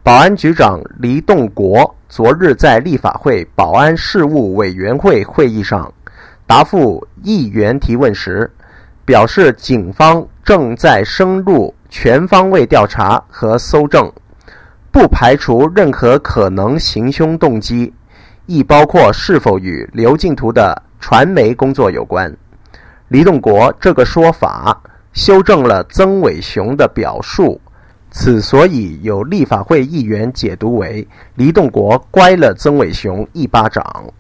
保安局长黎栋国昨日在立法会保安事务委员会会议上答复议员提问时，表示警方正在深入全方位调查和搜证，不排除任何可能行凶动机，亦包括是否与刘进图的传媒工作有关。黎栋国这个说法修正了曾伟雄的表述，此所以有立法会议员解读为黎栋国乖了曾伟雄一巴掌。